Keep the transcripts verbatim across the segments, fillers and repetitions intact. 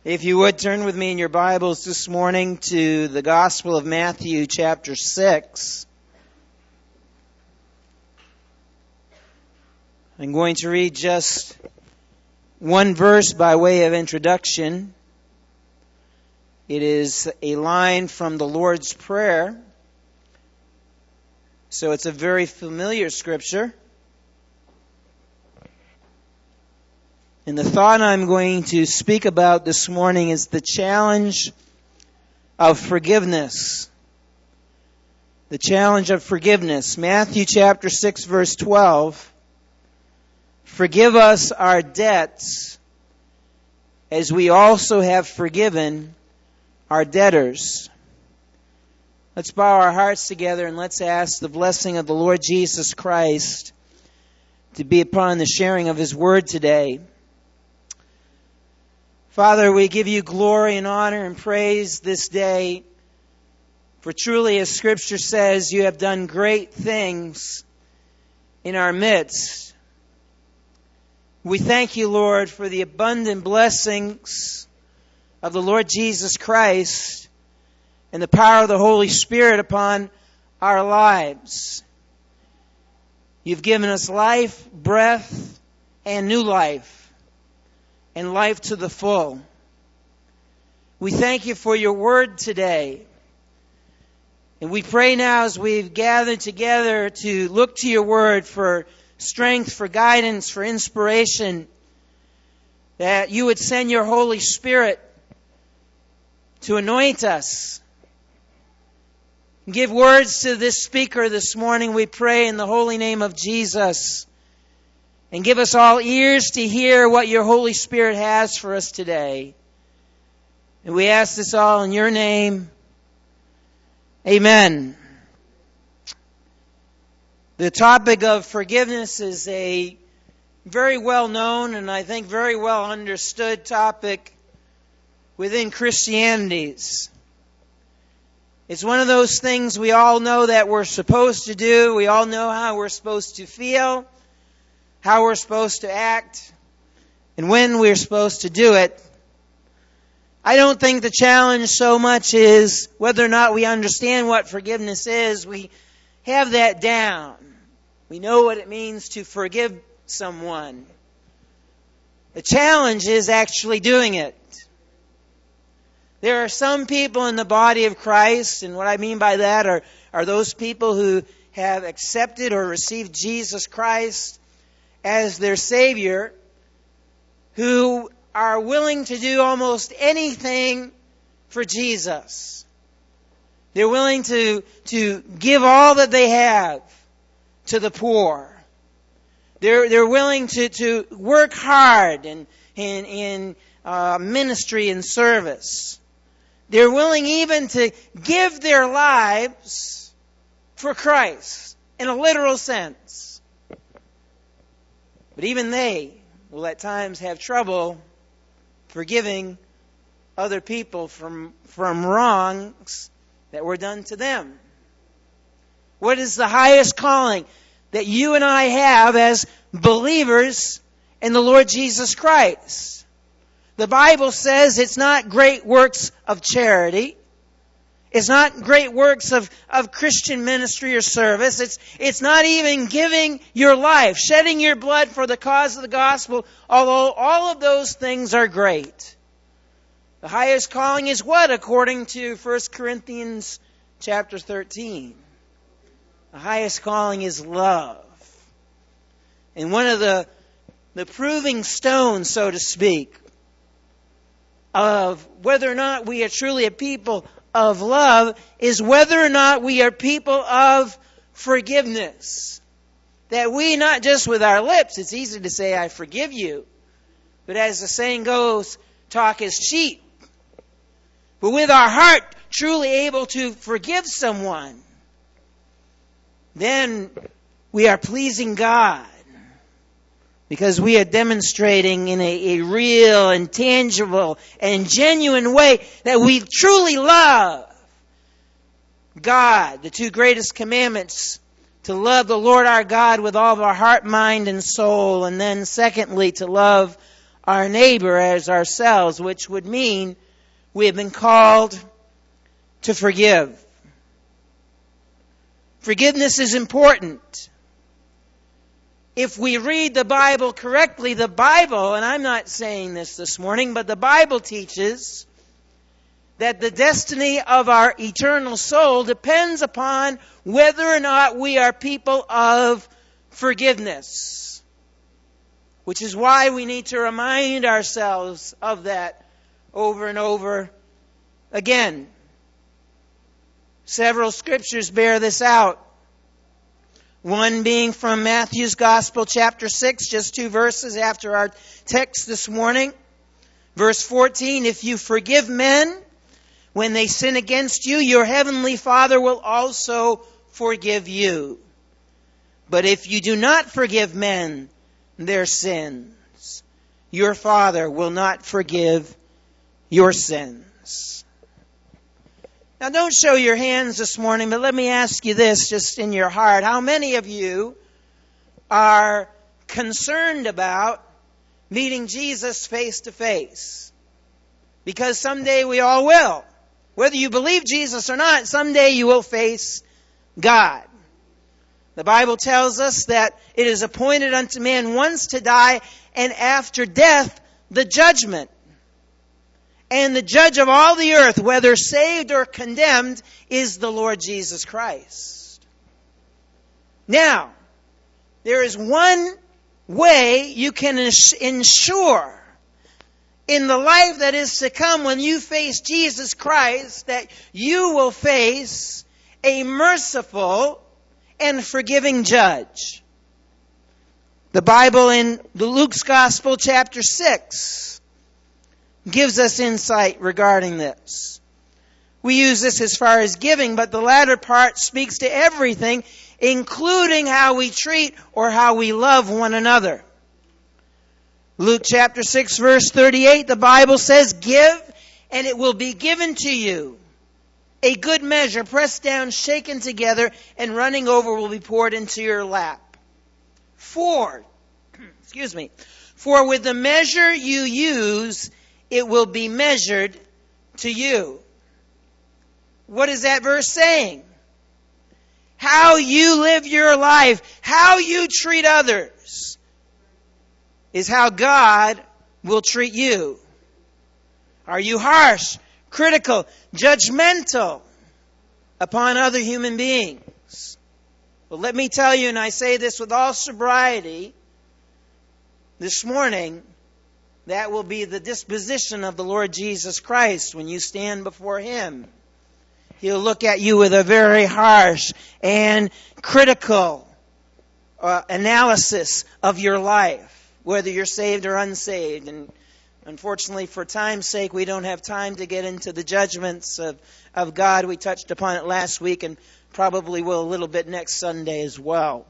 If you would, turn with me in your Bibles this morning to the Gospel of Matthew, chapter six. I'm going to read just one verse by way of introduction. It is a line from the Lord's Prayer, so it's a very familiar scripture. And the thought I'm going to speak about this morning is the challenge of forgiveness. The challenge of forgiveness. Matthew chapter six, verse twelve. Forgive us our debts as we also have forgiven our debtors. Let's bow our hearts together and let's ask the blessing of the Lord Jesus Christ to be upon the sharing of His Word today. Father, we give you glory and honor and praise this day. For truly, as Scripture says, you have done great things in our midst. We thank you, Lord, for the abundant blessings of the Lord Jesus Christ and the power of the Holy Spirit upon our lives. You've given us life, breath, and new life. And life to the full. We thank you for your word today. And we pray now as we've gathered together to look to your word for strength, for guidance, for inspiration, that you would send your Holy Spirit to anoint us. Give words to this speaker this morning, we pray in the holy name of Jesus. And give us all ears to hear what your Holy Spirit has for us today. And we ask this all in your name. Amen. The topic of forgiveness is a very well known and I think very well understood topic within Christianity. It's one of those things we all know that we're supposed to do. We all know how we're supposed to feel, how we're supposed to act, and when we're supposed to do it. I don't think the challenge so much is whether or not we understand what forgiveness is. We have that down. We know what it means to forgive someone. The challenge is actually doing it. There are some people in the body of Christ, and what I mean by that are, are those people who have accepted or received Jesus Christ as their Savior, who are willing to do almost anything for Jesus. They're willing to, to give all that they have to the poor. They're, they're willing to, to work hard in, in, in uh, ministry and service. They're willing even to give their lives for Christ in a literal sense. But even they will at times have trouble forgiving other people from, from wrongs that were done to them. What is the highest calling that you and I have as believers in the Lord Jesus Christ? The Bible says it's not great works of charity. It's not great works of, of Christian ministry or service. It's, it's not even giving your life, shedding your blood for the cause of the gospel, although all of those things are great. The highest calling is what, according to First Corinthians chapter thirteen? The highest calling is love. And one of the, the proving stones, so to speak, of whether or not we are truly a people of love is whether or not we are people of forgiveness. That we, not just with our lips, it's easy to say, I forgive you. But as the saying goes, talk is cheap. But with our heart truly able to forgive someone, then we are pleasing God. Because we are demonstrating in a, a real and tangible and genuine way that we truly love God. The two greatest commandments, to love the Lord our God with all of our heart, mind, and soul. And then secondly, to love our neighbor as ourselves, which would mean we have been called to forgive. Forgiveness is important. If we read the Bible correctly, the Bible, and I'm not saying this this morning, but the Bible teaches that the destiny of our eternal soul depends upon whether or not we are people of forgiveness. Which is why we need to remind ourselves of that over and over again. Several scriptures bear this out. One being from Matthew's Gospel, chapter six, just two verses after our text this morning. Verse fourteen, if you forgive men when they sin against you, your heavenly Father will also forgive you. But if you do not forgive men their sins, your Father will not forgive your sins. Now, don't show your hands this morning, but let me ask you this just in your heart. How many of you are concerned about meeting Jesus face to face? Because someday we all will. Whether you believe Jesus or not, someday you will face God. The Bible tells us that it is appointed unto man once to die, and after death, the judgment. And the judge of all the earth, whether saved or condemned, is the Lord Jesus Christ. Now, there is one way you can ensure in the life that is to come when you face Jesus Christ that you will face a merciful and forgiving judge. The Bible in the Luke's Gospel, chapter six, gives us insight regarding this. We use this as far as giving, but the latter part speaks to everything, including how we treat or how we love one another. Luke chapter six, verse thirty-eight, the Bible says, give, and it will be given to you. A good measure, pressed down, shaken together, and running over will be poured into your lap. For, excuse me, for with the measure you use, it will be measured to you. What is that verse saying? How you live your life, how you treat others, is how God will treat you. Are you harsh, critical, judgmental upon other human beings? Well, let me tell you, and I say this with all sobriety, this morning, that will be the disposition of the Lord Jesus Christ when you stand before Him. He'll look at you with a very harsh and critical uh, analysis of your life, whether you're saved or unsaved. And unfortunately, for time's sake, we don't have time to get into the judgments of, of God. We touched upon it last week and probably will a little bit next Sunday as well.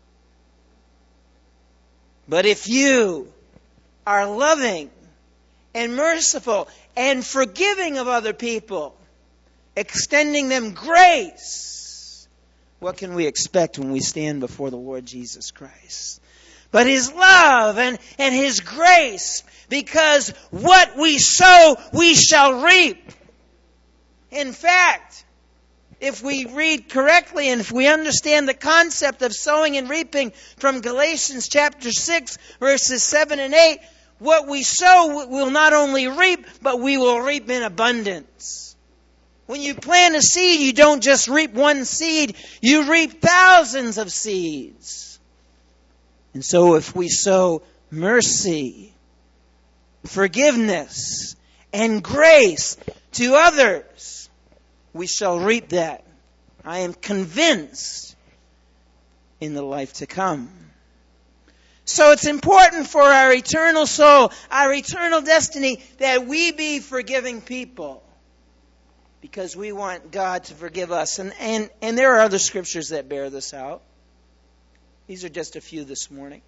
But if you are loving and merciful and forgiving of other people, extending them grace, what can we expect when we stand before the Lord Jesus Christ? But His love and, and His grace, because what we sow, we shall reap. In fact, if we read correctly and if we understand the concept of sowing and reaping from Galatians chapter six, verses seven and eight, what we sow will not only reap, but we will reap in abundance. When you plant a seed, you don't just reap one seed, you reap thousands of seeds. And so if we sow mercy, forgiveness, and grace to others, we shall reap that. I am convinced in the life to come. So it's important for our eternal soul, our eternal destiny, that we be forgiving people. Because we want God to forgive us. And, and, and there are other scriptures that bear this out. These are just a few this morning.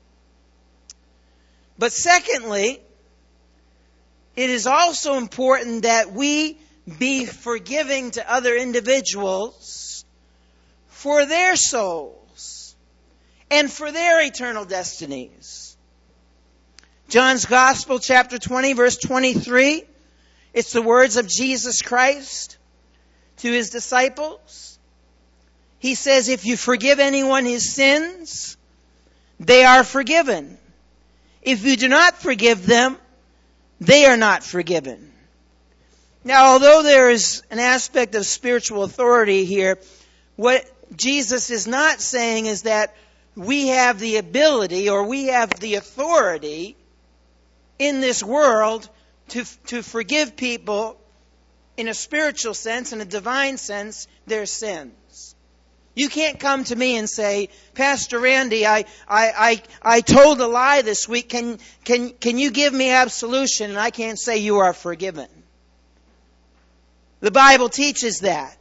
But secondly, it is also important that we be forgiving to other individuals for their souls and for their eternal destinies. John's Gospel, chapter twenty, verse twenty-three. It's the words of Jesus Christ to his disciples. He says, if you forgive anyone his sins, they are forgiven. If you do not forgive them, they are not forgiven. Now, although there is an aspect of spiritual authority here, what Jesus is not saying is that we have the ability or we have the authority in this world to, to forgive people in a spiritual sense, in a divine sense, their sins. You can't come to me and say, Pastor Randy, I, I, I, I told a lie this week. Can, can, can you give me absolution? And I can't say you are forgiven. The Bible teaches that.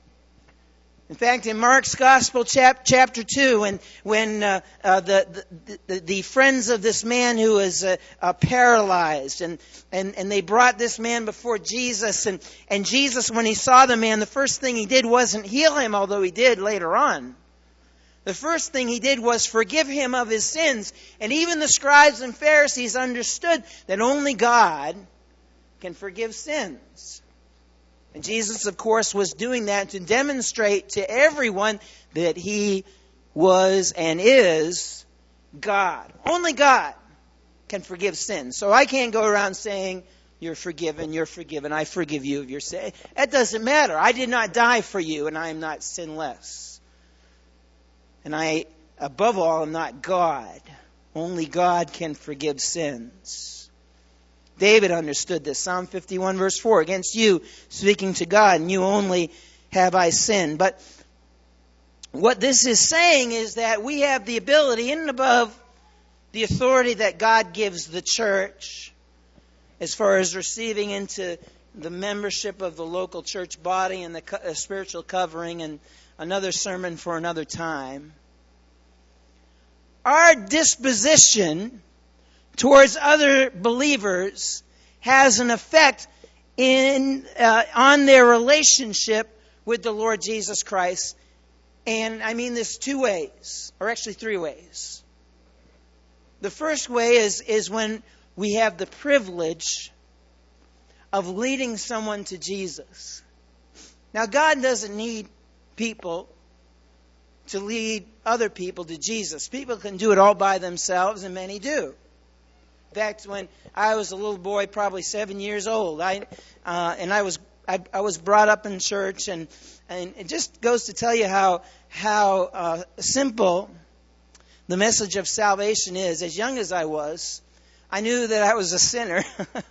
In fact, in Mark's Gospel, chap, chapter two, when, when uh, uh, the, the, the, the friends of this man who was uh, uh, paralyzed, and, and, and they brought this man before Jesus, and, and Jesus, when he saw the man, the first thing he did wasn't heal him, although he did later on. The first thing he did was forgive him of his sins. And even the scribes and Pharisees understood that only God can forgive sins. And Jesus, of course, was doing that to demonstrate to everyone that he was and is God. Only God can forgive sins. So I can't go around saying, you're forgiven, you're forgiven, I forgive you of your sin. That doesn't matter. I did not die for you, and I am not sinless. And I, above all, am not God. Only God can forgive sins. David understood this. Psalm fifty-one, verse four. Against you, speaking to God, and you only have I sinned. But what this is saying is that we have the ability, in and above the authority that God gives the church, as far as receiving into the membership of the local church body and the co- uh, spiritual covering, and another sermon for another time. Our disposition towards other believers has an effect in uh, on their relationship with the Lord Jesus Christ. And I mean this two ways, or actually three ways. The first way is, is when we have the privilege of leading someone to Jesus. Now, God doesn't need people to lead other people to Jesus. People can do it all by themselves, and many do. In fact, when I was a little boy, probably seven years old, I uh, and I was I, I was brought up in church, and and it just goes to tell you how how uh, simple the message of salvation is. As young as I was, I knew that I was a sinner.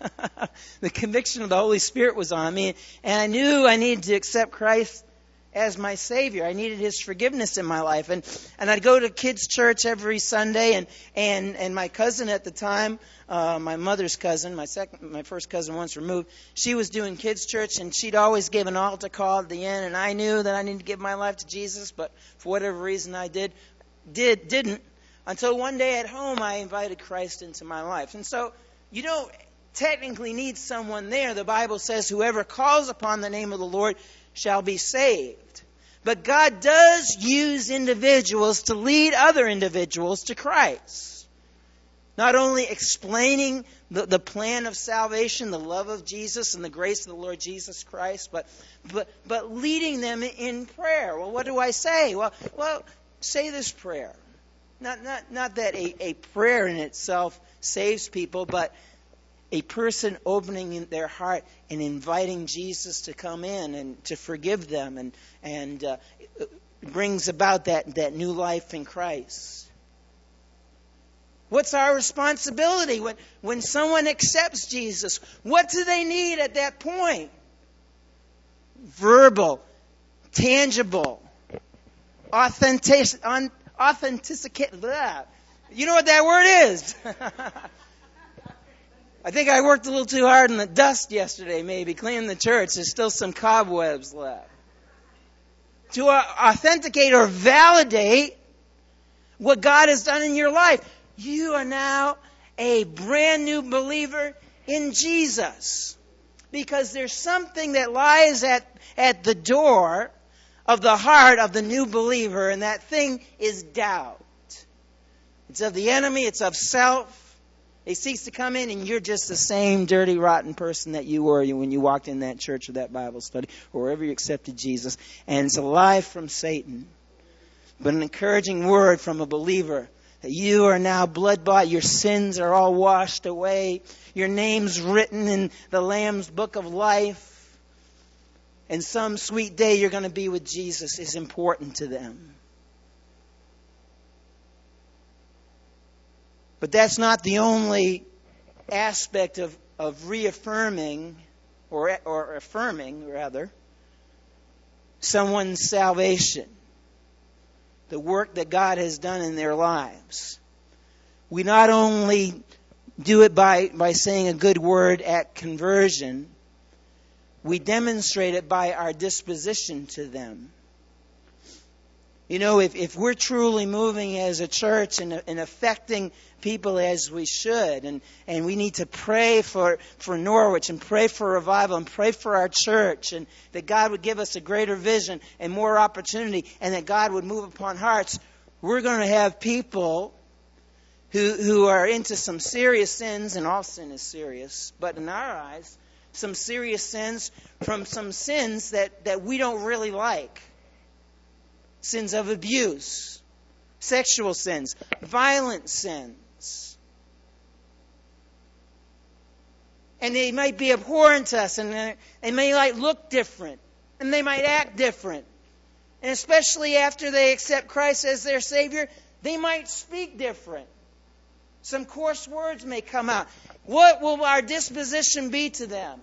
The conviction of the Holy Spirit was on me, and I knew I needed to accept Christ as my Savior. I needed His forgiveness in my life. And, and I'd go to kids' church every Sunday, and, and, and my cousin at the time, uh, my mother's cousin, my second, my first cousin once removed, she was doing kids' church, and she'd always give an altar call at the end, and I knew that I needed to give my life to Jesus, but for whatever reason I did, did, didn't, until one day at home I invited Christ into my life. And so, you don't technically need someone there. The Bible says, whoever calls upon the name of the Lord shall be saved. But God does use individuals to lead other individuals to Christ. Not only explaining the, the plan of salvation, the love of Jesus and the grace of the Lord Jesus Christ, but but but leading them in prayer. Well, what do I say? Well, well, say this prayer. Not not not that a, a prayer in itself saves people, but a person opening their heart and inviting Jesus to come in and to forgive them, and and uh, brings about that, that new life in Christ. What's our responsibility when, when someone accepts Jesus? What do they need at that point? Verbal, tangible, authentic, authenticate. You know what that word is? I think I worked a little too hard in the dust yesterday, maybe, cleaning the church. There's still some cobwebs left. To authenticate or validate what God has done in your life. You are now a brand new believer in Jesus. Because there's something that lies at, at the door of the heart of the new believer, and that thing is doubt. It's of the enemy, it's of self. He seeks to come in and you're just the same dirty, rotten person that you were when you walked in that church or that Bible study or wherever you accepted Jesus. And it's a lie from Satan. But an encouraging word from a believer that you are now blood-bought. Your sins are all washed away. Your name's written in the Lamb's book of life. And some sweet day you're going to be with Jesus is important to them. But that's not the only aspect of, of reaffirming or, or affirming, rather, someone's salvation. The work that God has done in their lives. We not only do it by, by saying a good word at conversion, we demonstrate it by our disposition to them. You know, if, if we're truly moving as a church and, and affecting people as we should, and, and we need to pray for, for Norwich and pray for revival and pray for our church, and that God would give us a greater vision and more opportunity, and that God would move upon hearts, we're going to have people who, who are into some serious sins, and all sin is serious, but in our eyes, some serious sins from some sins that, that we don't really like. Sins of abuse, sexual sins, violent sins. And they might be abhorrent to us, and they may like look different, and they might act different. And especially after they accept Christ as their Savior, they might speak different. Some coarse words may come out. What will our disposition be to them?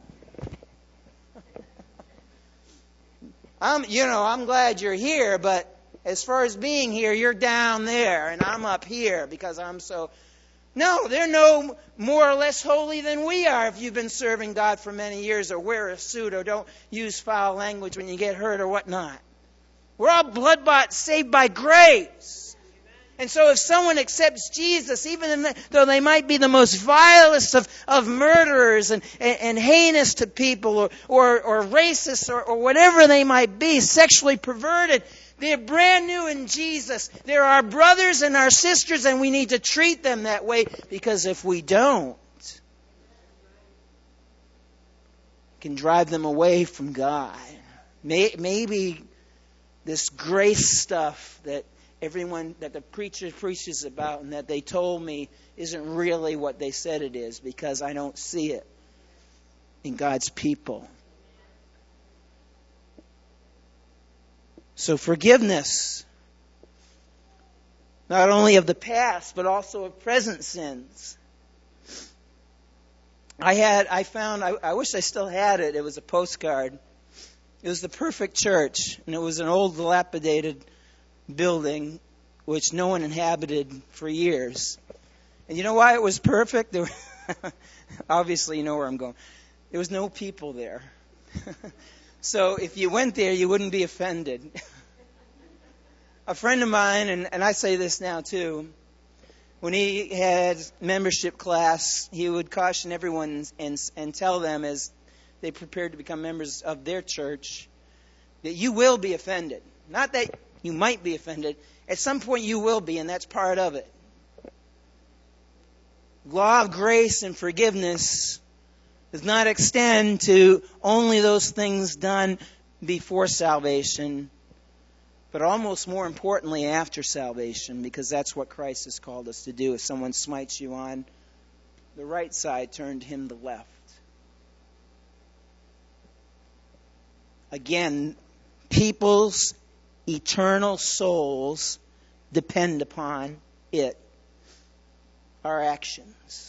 I'm, you know, I'm glad you're here, but as far as being here, you're down there, and I'm up here because I'm so... No, they're no more or less holy than we are if you've been serving God for many years, or wear a suit, or don't use foul language when you get hurt or whatnot. We're all blood-bought, saved by grace. And so if someone accepts Jesus, even though they might be the most vilest of, of murderers and, and, and heinous to people, or, or, or racist, or, or whatever they might be, sexually perverted, they're brand new in Jesus. They're our brothers and our sisters, and we need to treat them that way, because if we don't, it can drive them away from God. Maybe this grace stuff that everyone, that the preacher preaches about and that they told me isn't really what they said it is, because I don't see it in God's people. So forgiveness, not only of the past, but also of present sins. I had, I found, I, I wish I still had it. It was a postcard. It was the perfect church, and it was an old, dilapidated building which no one inhabited for years. And you know why it was perfect? There were obviously you know where I'm going. There was no people there. So if you went there, you wouldn't be offended. A friend of mine, and, and I say this now too, when he had membership class, he would caution everyone and, and tell them as they prepared to become members of their church that you will be offended. Not that you might be offended. At some point you will be, and that's part of it. Law of grace and forgiveness does not extend to only those things done before salvation, but almost more importantly after salvation, because that's what Christ has called us to do. If someone smites you on the right side, turn to him the left. Again, people's eternal souls depend upon it, our actions.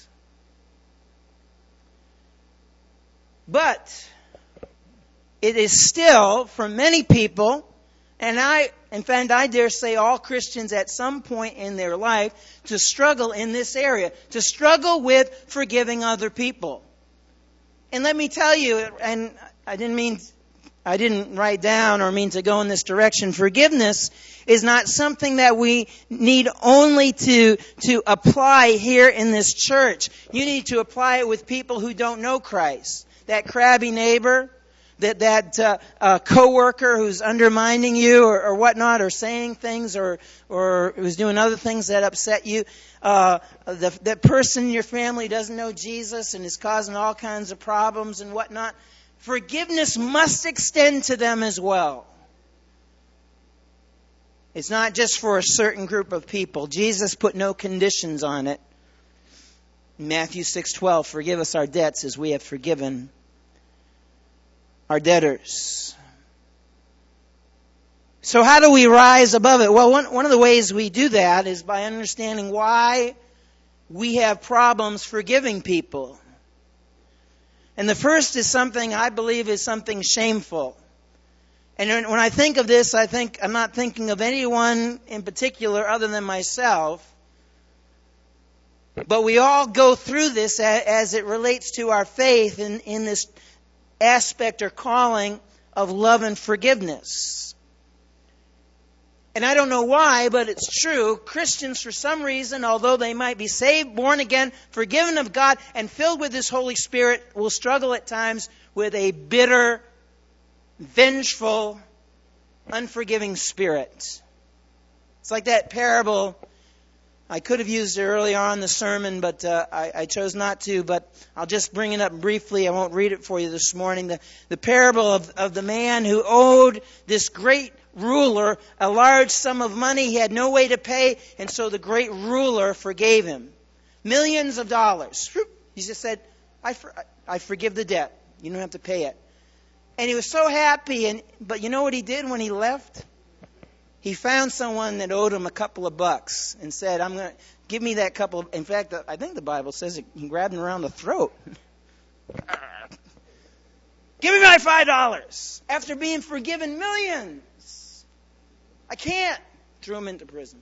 But it is still, for many people, and I, in fact, I dare say all Christians at some point in their life, to struggle in this area, to struggle with forgiving other people. And let me tell you, and I didn't mean, I didn't write down or mean to go in this direction. Forgiveness is not something that we need only to, to apply here in this church. You need to apply it with people who don't know Christ. That crabby neighbor, that that uh, uh, coworker who's undermining you or, or whatnot, or saying things, or or who's doing other things that upset you. Uh, the, that person in your family doesn't know Jesus and is causing all kinds of problems and whatnot. Forgiveness must extend to them as well. It's not just for a certain group of people. Jesus put no conditions on it. Matthew six twelve, forgive us our debts as we have forgiven our debtors. So how do we rise above it? Well, one, one of the ways we do that is by understanding why we have problems forgiving people. And the first is something I believe is something shameful. And when I think of this, I think I'm not thinking of anyone in particular other than myself. But we all go through this as it relates to our faith in, in this aspect or calling of love and forgiveness. And I don't know why, but it's true. Christians, for some reason, although they might be saved, born again, forgiven of God, and filled with His Holy Spirit, will struggle at times with a bitter, vengeful, unforgiving spirit. It's like that parable. I could have used it earlier on in the sermon, but uh, I, I chose not to. But I'll just bring it up briefly. I won't read it for you this morning. The, the parable of, of the man who owed this great ruler a large sum of money. He had no way to pay, and so the great ruler forgave him. Millions of dollars. He just said, I, for, I forgive the debt. You don't have to pay it. And he was so happy. And but you know what he did when he left? He found someone that owed him a couple of bucks and said, I'm going to give me that couple of, in fact, I think the Bible says it, he grabbed him around the throat. Give me my five dollars after being forgiven millions. I can't. Threw him into prison.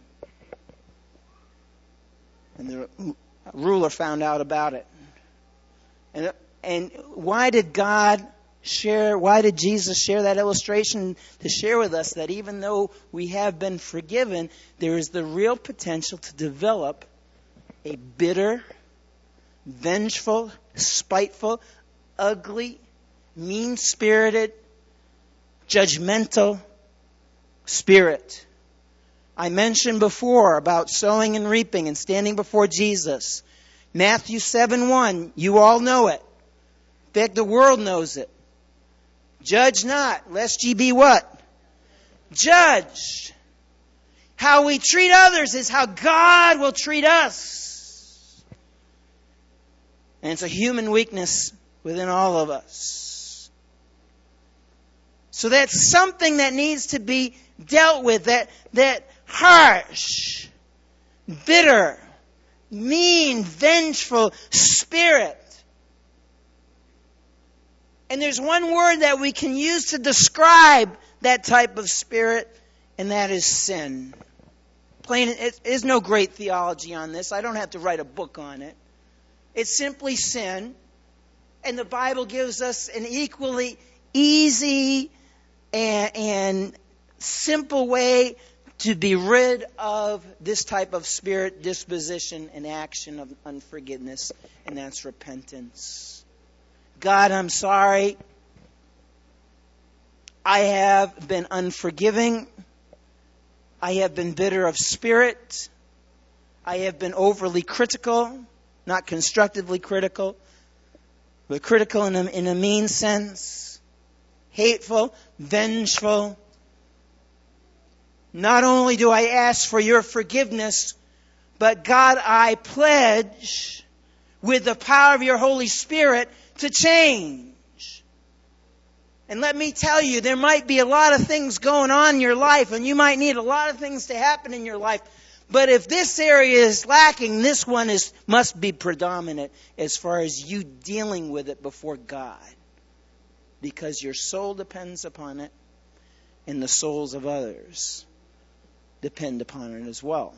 And the ruler found out about it. And, and why did God share, why did Jesus share that illustration? To share with us that even though we have been forgiven, there is the real potential to develop a bitter, vengeful, spiteful, ugly, mean-spirited, judgmental spirit. I mentioned before about sowing and reaping and standing before Jesus. Matthew seven one, you all know it. In fact, the world knows it. Judge not, lest ye be what? Judged. How we treat others is how God will treat us. And it's a human weakness within all of us. So that's something that needs to be dealt with. That, that harsh, bitter, mean, vengeful spirit. And there's one word that we can use to describe that type of spirit, and that is sin. Plain, it is no great theology on this. I don't have to write a book on it. It's simply sin. And the Bible gives us an equally easy and, and simple way to be rid of this type of spirit, disposition, and action of unforgiveness, and that's repentance. God, I'm sorry. I have been unforgiving. I have been bitter of spirit. I have been overly critical, not constructively critical, but critical in a, in a mean sense. Hateful, vengeful. Not only do I ask for your forgiveness, but God, I pledge with the power of your Holy Spirit to change. And let me tell you, there might be a lot of things going on in your life, and you might need a lot of things to happen in your life. But if this area is lacking, this one is must be predominant as far as you dealing with it before God. Because your soul depends upon it, and the souls of others depend upon it as well.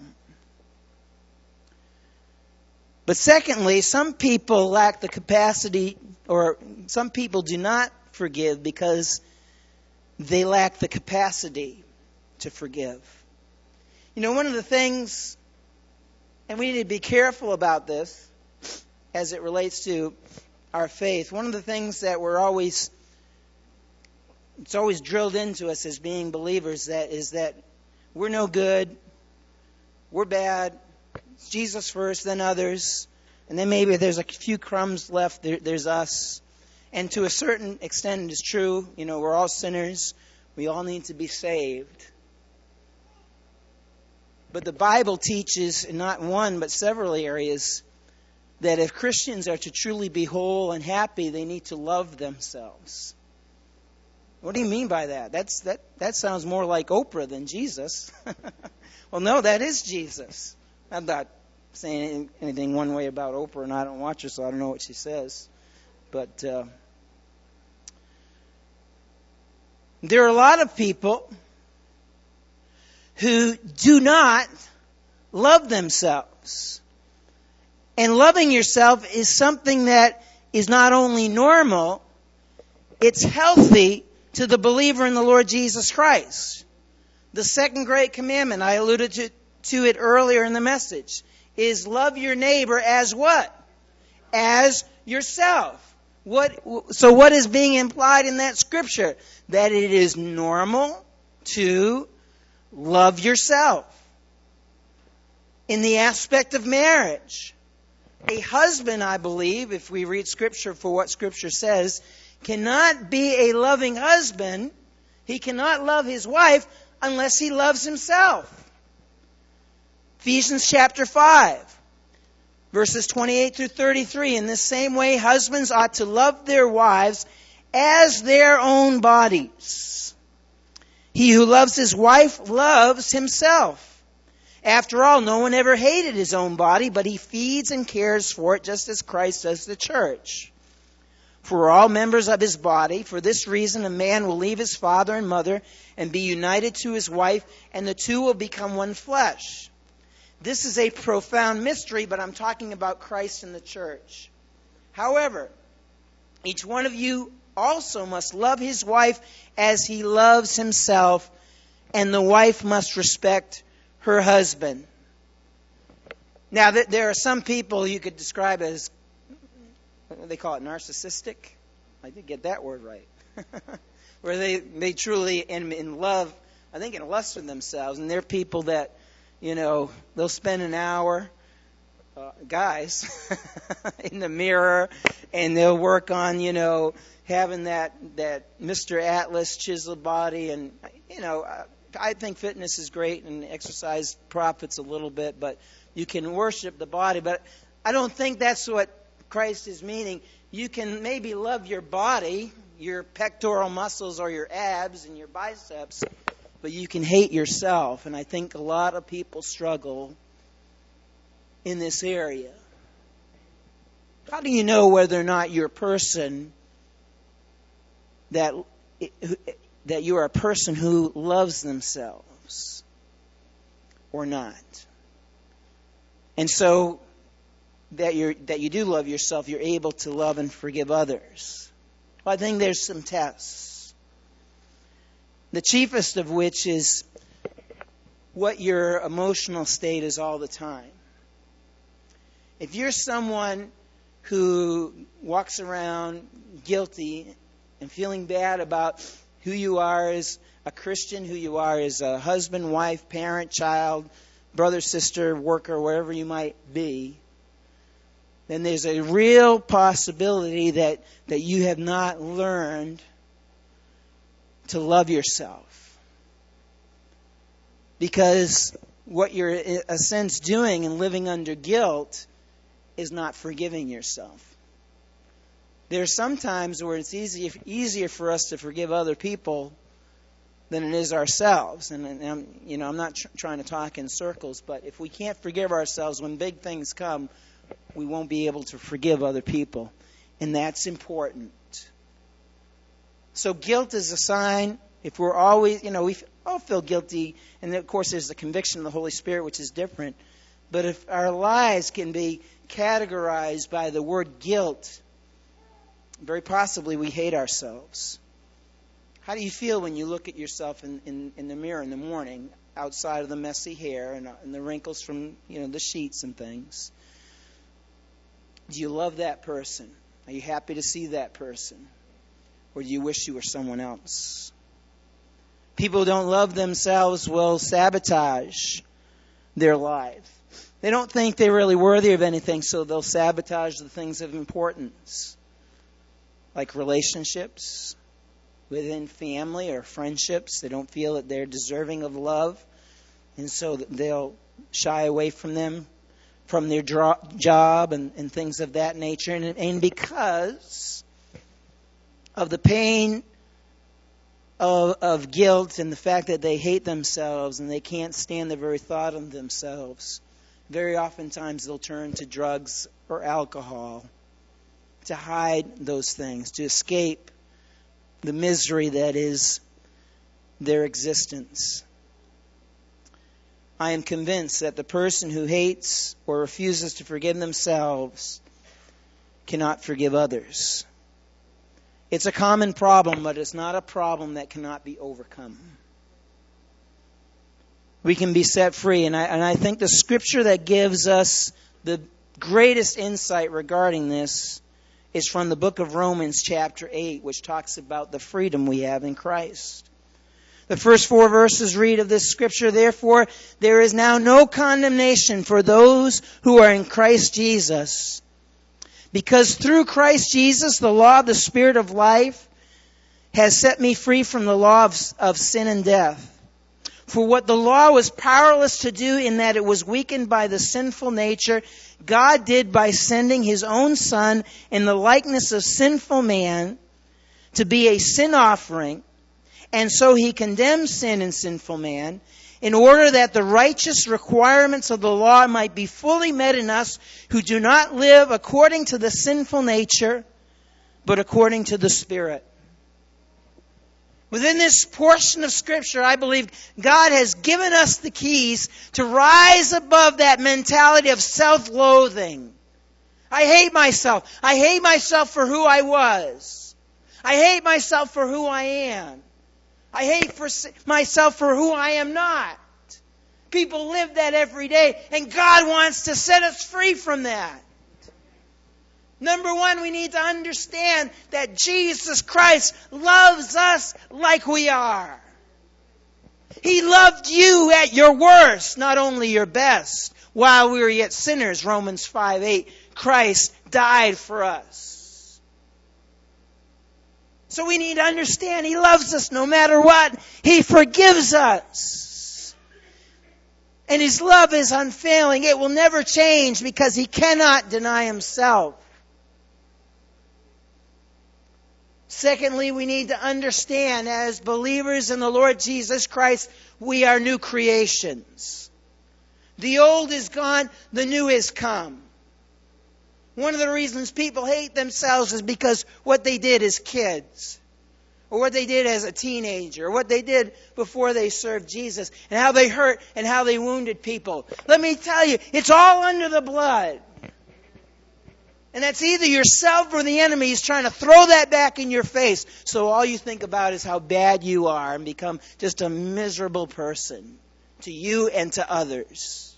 But secondly, some people lack the capacity, or some people do not forgive because they lack the capacity to forgive. You know, one of the things, and we need to be careful about this as it relates to our faith, one of the things that we're always it's always drilled into us as being believers that is that we're no good, we're bad, it's Jesus first, then others, and then maybe there's a few crumbs left, there, there's us. And to a certain extent it is true, you know, we're all sinners, we all need to be saved. But the Bible teaches in not one but several areas that if Christians are to truly be whole and happy, they need to love themselves. What do you mean by that? That's that that sounds more like Oprah than Jesus. Well, no, that is Jesus. I'm not saying anything one way about Oprah, and I don't watch her, so I don't know what she says. But uh, there are a lot of people who do not love themselves. And loving yourself is something that is not only normal, it's healthy to the believer in the Lord Jesus Christ. The second great commandment, I alluded to, to it earlier in the message, is love your neighbor as what? As yourself. What? So what is being implied in that scripture? That it is normal to love yourself. In the aspect of marriage, a husband, I believe, if we read Scripture for what Scripture says, cannot be a loving husband. He cannot love his wife unless he loves himself. Ephesians chapter five, verses twenty-eight through thirty-three. In this same way, husbands ought to love their wives as their own bodies. He who loves his wife loves himself. After all, no one ever hated his own body, but he feeds and cares for it just as Christ does the church. For we're all members of his body. For this reason, a man will leave his father and mother and be united to his wife, and the two will become one flesh. This is a profound mystery, but I'm talking about Christ and the church. However, each one of you also must love his wife as he loves himself, and the wife must respect her husband. Now, there are some people you could describe as, they call it narcissistic. I did get that word right. Where they, they truly, in, in love, I think in lust with themselves. And they're people that, you know, they'll spend an hour, uh, guys, in the mirror, and they'll work on, you know, having that, that Mister Atlas chiseled body. And, you know, uh, I think fitness is great and exercise profits a little bit, but you can worship the body. But I don't think that's what Christ is meaning. You can maybe love your body, your pectoral muscles or your abs and your biceps, but you can hate yourself. And I think a lot of people struggle in this area. How do you know whether or not you're a person that... that you are a person who loves themselves or not? And so that you that you do love yourself, you're able to love and forgive others. Well, I think there's some tests. The chiefest of which is what your emotional state is all the time. If you're someone who walks around guilty and feeling bad about who you are as a Christian, who you are as a husband, wife, parent, child, brother, sister, worker, wherever you might be, then there's a real possibility that, that you have not learned to love yourself. Because what you're, in a sense, doing and living under guilt is not forgiving yourself. There are some times where it's easier, easier for us to forgive other people than it is ourselves. And, and I'm, you know, I'm not tr- trying to talk in circles, but if we can't forgive ourselves when big things come, we won't be able to forgive other people. And that's important. So guilt is a sign. If we're always, you know, we all feel guilty. And of course there's the conviction of the Holy Spirit, which is different. But if our lives can be categorized by the word guilt, very possibly we hate ourselves. How do you feel when you look at yourself in, in, in the mirror in the morning, outside of the messy hair and, and the wrinkles from, you know, the sheets and things? Do you love that person? Are you happy to see that person? Or do you wish you were someone else? People who don't love themselves will sabotage their lives. They don't think they're really worthy of anything, so they'll sabotage the things of importance, like relationships within family or friendships. They don't feel that they're deserving of love, and so they'll shy away from them, from their dro- job and, and things of that nature. And, and because of the pain of, of guilt and the fact that they hate themselves and they can't stand the very thought of themselves, very oftentimes they'll turn to drugs or alcohol to hide those things, to escape the misery that is their existence. I am convinced that the person who hates or refuses to forgive themselves cannot forgive others. It's a common problem, but it's not a problem that cannot be overcome. We can be set free. And I, and I think the scripture that gives us the greatest insight regarding this is from the book of Romans chapter eight, which talks about the freedom we have in Christ. The first four verses read of this scripture, "Therefore there is now no condemnation for those who are in Christ Jesus. Because through Christ Jesus, the law of the Spirit of life has set me free from the law of, of sin and death. For what the law was powerless to do in that it was weakened by the sinful nature, God did by sending His own Son in the likeness of sinful man to be a sin offering. And so He condemned sin and sinful man in order that the righteous requirements of the law might be fully met in us who do not live according to the sinful nature, but according to the Spirit." Within this portion of Scripture, I believe God has given us the keys to rise above that mentality of self-loathing. I hate myself. I hate myself for who I was. I hate myself for who I am. I hate for myself for who I am not. People live that every day, and God wants to set us free from that. Number one, we need to understand that Jesus Christ loves us like we are. He loved you at your worst, not only your best. While we were yet sinners, Romans five eight, Christ died for us. So we need to understand He loves us no matter what. He forgives us. And His love is unfailing. It will never change because He cannot deny Himself. Secondly, we need to understand as believers in the Lord Jesus Christ, we are new creations. The old is gone, the new has come. One of the reasons people hate themselves is because what they did as kids, or what they did as a teenager, or what they did before they served Jesus, and how they hurt and how they wounded people. Let me tell you, it's all under the blood. And that's either yourself or the enemy is trying to throw that back in your face. So all you think about is how bad you are and become just a miserable person to you and to others.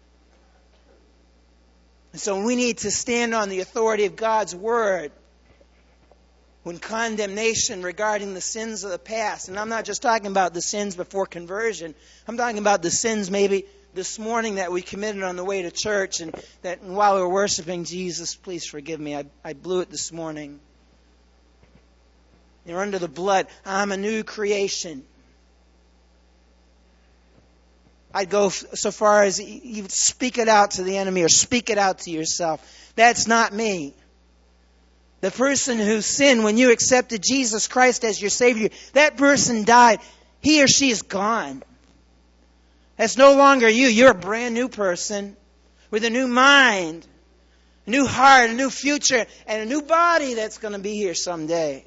And so we need to stand on the authority of God's Word when condemnation regarding the sins of the past. And I'm not just talking about the sins before conversion. I'm talking about the sins maybe this morning that we committed on the way to church, and that while we were worshiping, Jesus, please forgive me, I, I blew it this morning. You're under the blood. I'm a new creation. I'd go so far as you speak it out to the enemy or speak it out to yourself. That's not me. The person who sinned when you accepted Jesus Christ as your Savior, that person died. He or she is gone. That's no longer you. You're a brand new person with a new mind, a new heart, a new future, and a new body that's going to be here someday.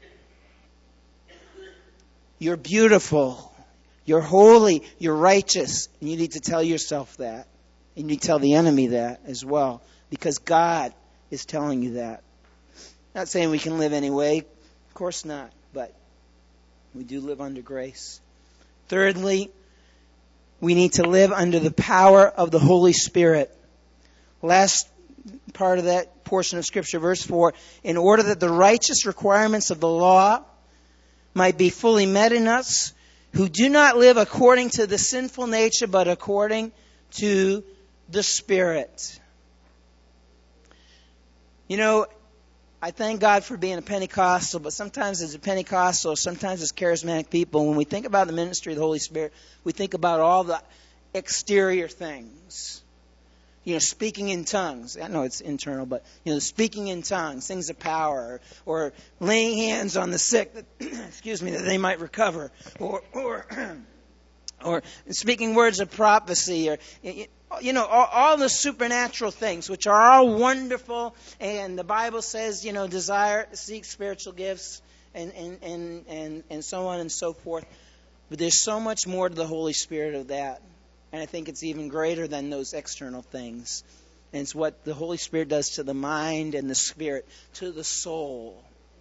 You're beautiful. You're holy. You're righteous. And you need to tell yourself that. And you need to tell the enemy that as well. Because God is telling you that. Not saying we can live any way. Of course not. But we do live under grace. Thirdly, we need to live under the power of the Holy Spirit. Last part of that portion of Scripture, verse four, in order that the righteous requirements of the law might be fully met in us, who do not live according to the sinful nature, but according to the Spirit. You know, I thank God for being a Pentecostal, but sometimes as a Pentecostal, sometimes as charismatic people, when we think about the ministry of the Holy Spirit, we think about all the exterior things. You know, speaking in tongues. I know it's internal, but, you know, speaking in tongues, things of power, or, or laying hands on the sick, that, excuse me, that they might recover, or, or, or speaking words of prophecy, or, you know, all, all the supernatural things, which are all wonderful, and the Bible says, you know, desire, seek spiritual gifts, and, and, and, and, and so on and so forth. But there's so much more to the Holy Spirit of that. And I think it's even greater than those external things. And it's what the Holy Spirit does to the mind and the spirit, to the soul.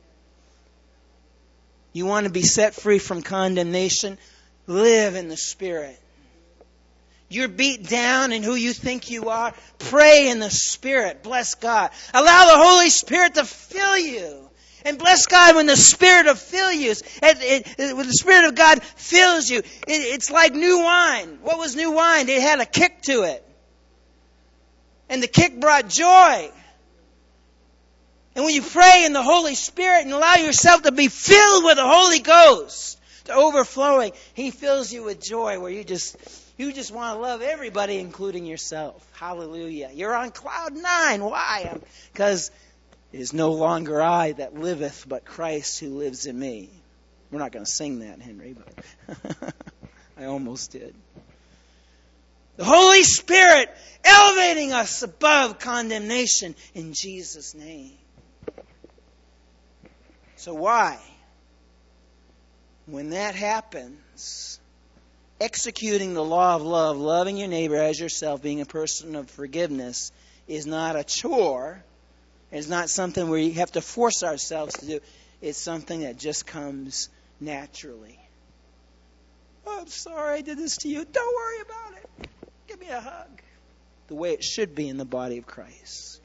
You want to be set free from condemnation? Live in the Spirit. You're beat down in who you think you are? Pray in the Spirit. Bless God. Allow the Holy Spirit to fill you. And bless God when the Spirit of fill you, when the Spirit of God fills you, it, it's like new wine. What was new wine? It had a kick to it. And the kick brought joy. And when you pray in the Holy Spirit and allow yourself to be filled with the Holy Ghost, to overflowing, He fills you with joy where you just, you just want to love everybody, including yourself. Hallelujah. You're on cloud nine. Why? Because it is no longer I that liveth, but Christ who lives in me. We're not going to sing that, Henry, but I almost did. The Holy Spirit elevating us above condemnation in Jesus' name. So why? When that happens, executing the law of love, loving your neighbor as yourself, being a person of forgiveness, is not a chore. It's not something where you have to force ourselves to do. It's something that just comes naturally. Oh, I'm sorry I did this to you. Don't worry about it. Give me a hug. The way it should be in the body of Christ.